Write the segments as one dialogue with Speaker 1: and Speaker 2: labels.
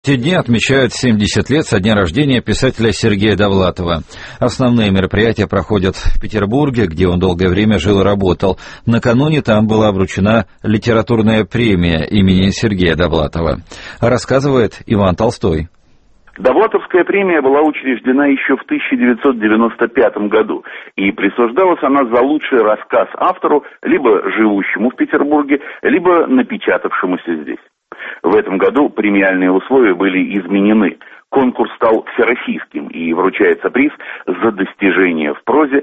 Speaker 1: эти дни отмечают 70 лет со дня рождения писателя Сергея Довлатова. Основные мероприятия проходят в Петербурге, где он долгое время жил и работал. Накануне там была вручена литературная премия имени Сергея Довлатова. Рассказывает Иван Толстой.
Speaker 2: Довлатовская премия была учреждена еще в 1995 году, и присуждалась она за лучший рассказ автору, либо живущему в Петербурге, либо напечатавшемуся здесь. В этом году премиальные условия были изменены. Конкурс стал всероссийским, и вручается приз за достижения в прозе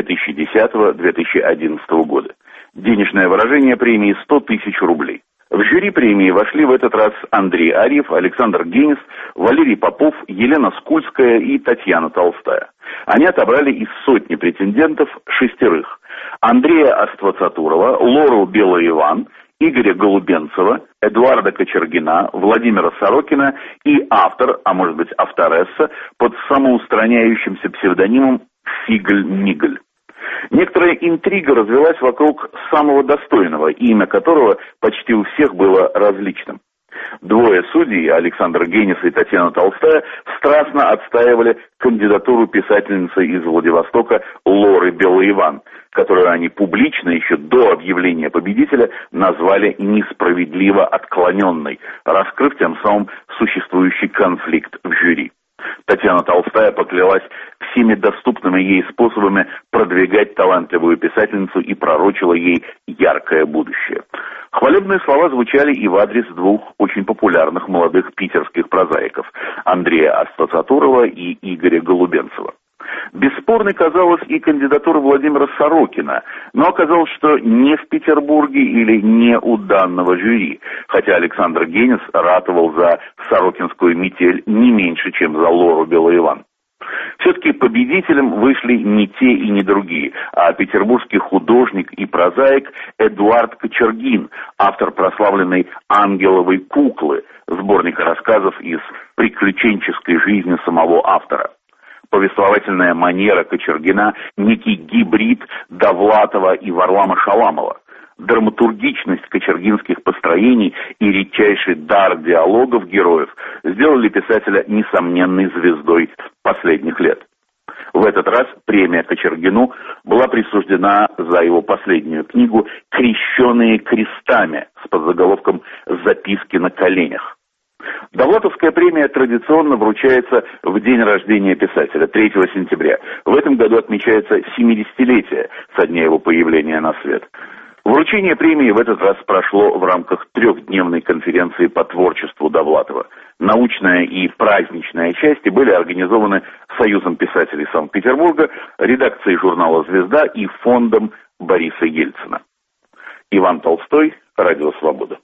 Speaker 2: 2010-2011 года. Денежное выражение премии 100 тысяч рублей. В жюри премии вошли в этот раз Андрей Арьев, Александр Генис, Валерий Попов, Елена Скульская и Татьяна Толстая. Они отобрали из сотни претендентов 6: Андрея Аствацатурова, Лору Белоиван, Игоря Голубенцева, Эдуарда Кочергина, Владимира Сорокина и автор, а может быть авторесса, под самоустраняющимся псевдонимом Фигль-Мигль. Некоторая интрига развелась вокруг самого достойного, имя которого почти у всех было различным. Двое судей, Александр Генис и Татьяна Толстая, страстно отстаивали кандидатуру писательницы из Владивостока Лоры Белоиван, которую они публично еще до объявления победителя назвали несправедливо отклоненной, раскрыв тем самым существующий конфликт в жюри. Татьяна Толстая поклялась всеми доступными ей способами продвигать талантливую писательницу и пророчила ей яркое будущее. Хвалебные слова звучали и в адрес двух очень популярных молодых питерских прозаиков – Андрея Аствацатурова и Игоря Голубенцева. Бесспорной казалась и кандидатура Владимира Сорокина, но оказалось, что не в Петербурге или не у данного жюри, хотя Александр Генис ратовал за сорокинскую метель не меньше, чем за Лору Белоиван. Все-таки победителем вышли не те и не другие, а петербургский художник и прозаик Эдуард Кочергин, автор прославленной «Ангеловой куклы», сборника рассказов из приключенческой жизни самого автора. Повествовательная манера Кочергина – некий гибрид Довлатова и Варлама Шаламова. Драматургичность кочергинских построений и редчайший дар диалогов героев сделали писателя несомненной звездой последних лет. В этот раз премия Кочергину была присуждена за его последнюю книгу «Крещеные крестами» с подзаголовком «Записки на коленях». Довлатовская премия традиционно вручается в день рождения писателя, 3 сентября. В этом году отмечается 70-летие со дня его появления на свет. Вручение премии в этот раз прошло в рамках 3-дневной конференции по творчеству Довлатова. Научная и праздничная части были организованы Союзом писателей Санкт-Петербурга, редакцией журнала «Звезда» и фондом Бориса Ельцина. Иван Толстой, Радио Свобода.